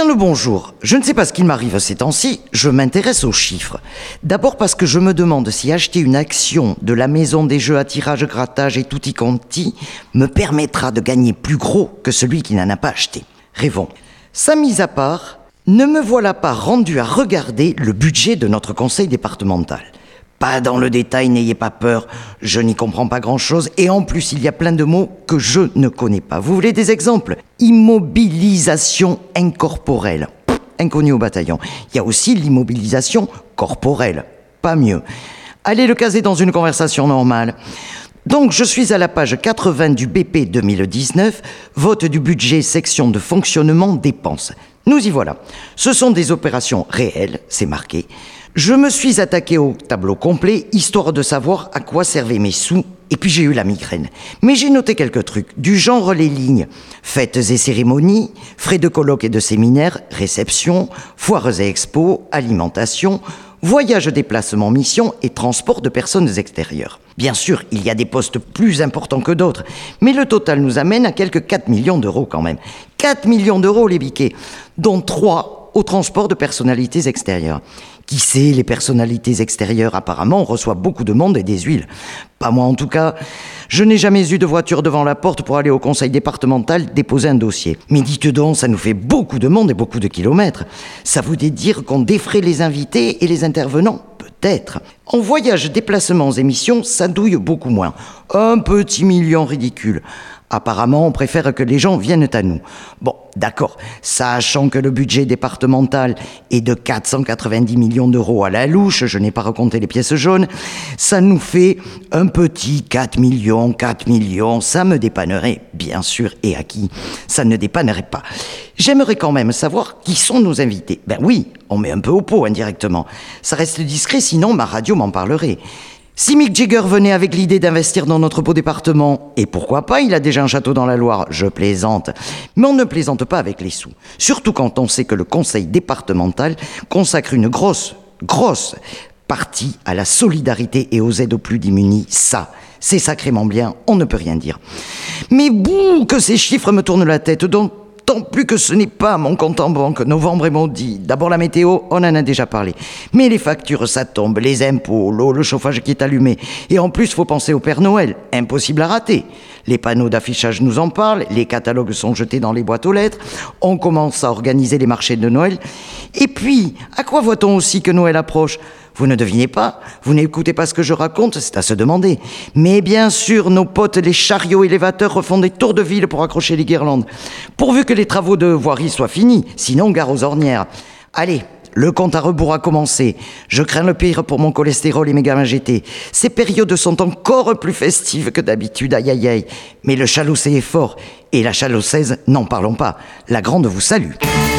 Bien le bonjour. Je ne sais pas ce qu'il m'arrive ces temps-ci, je m'intéresse aux chiffres. D'abord parce que je me demande si acheter une action de la maison des jeux à tirage, grattage et tutti quanti me permettra de gagner plus gros que celui qui n'en a pas acheté. Rêvons. Ça mise à part, ne me voilà pas rendu à regarder le budget de notre conseil départemental. Pas dans le détail, n'ayez pas peur, je n'y comprends pas grand-chose et en plus il y a plein de mots que je ne connais pas. Vous voulez des exemples ? Immobilisation incorporelle, inconnu au bataillon. Il y a aussi l'immobilisation corporelle, pas mieux. Allez le caser dans une conversation normale. Donc je suis à la page 80 du BP 2019, vote du budget section de fonctionnement dépenses. Nous y voilà. Ce sont des opérations réelles, c'est marqué. Je me suis attaqué au tableau complet, histoire de savoir à quoi servaient mes sous, et puis j'ai eu la migraine. Mais j'ai noté quelques trucs, du genre les lignes fêtes et cérémonies, frais de colloques et de séminaires, réceptions, foires et expos, alimentation, voyages, déplacements, missions et transport de personnes extérieures. Bien sûr, il y a des postes plus importants que d'autres, mais le total nous amène à quelques 4 millions d'euros quand même. 4 millions d'euros les biquets, dont 3 au transport de personnalités extérieures. Qui sait, les personnalités extérieures, apparemment, on reçoit beaucoup de monde et des huiles. Pas moi en tout cas. Je n'ai jamais eu de voiture devant la porte pour aller au conseil départemental déposer un dossier. Mais dites donc, ça nous fait beaucoup de monde et beaucoup de kilomètres. Ça voudrait dire qu'on défraie les invités et les intervenants ? Peut-être. En voyage, déplacements et missions, ça douille beaucoup moins. Un petit million ridicule. Apparemment, on préfère que les gens viennent à nous. Bon, d'accord, sachant que le budget départemental est de 490 millions d'euros à la louche, je n'ai pas recompté les pièces jaunes, ça nous fait un petit 4 millions, ça me dépannerait, bien sûr, et à qui ça ne dépannerait pas. J'aimerais quand même savoir qui sont nos invités. Ben oui, on met un peu au pot indirectement. Ça reste discret, sinon ma radio m'en parlerait. Si Mick Jagger venait avec l'idée d'investir dans notre beau département, et pourquoi pas, il a déjà un château dans la Loire, je plaisante. Mais on ne plaisante pas avec les sous. Surtout quand on sait que le conseil départemental consacre une grosse partie à la solidarité et aux aides aux plus démunis. Ça, c'est sacrément bien, on ne peut rien dire. Mais bouh, que ces chiffres me tournent la tête, donc tant plus que ce n'est pas mon compte en banque. Novembre est maudit. D'abord la météo, on en a déjà parlé. Mais les factures, ça tombe. Les impôts, l'eau, le chauffage qui est allumé. Et en plus, faut penser au Père Noël. Impossible à rater. Les panneaux d'affichage nous en parlent. Les catalogues sont jetés dans les boîtes aux lettres. On commence à organiser les marchés de Noël. Et puis, à quoi voit-on aussi que Noël approche ? Vous ne devinez pas ? Vous n'écoutez pas ce que je raconte ? C'est à se demander. Mais bien sûr, nos potes, les chariots élévateurs, refont des tours de ville pour accrocher les guirlandes. Pourvu que les travaux de voirie soient finis, sinon gare aux ornières. Allez, le compte à rebours a commencé. Je crains le pire pour mon cholestérol et mes gamins GT. Ces périodes sont encore plus festives que d'habitude, aïe aïe aïe. Mais le chalousset est fort. Et la chalossaise, n'en parlons pas. La grande vous salue.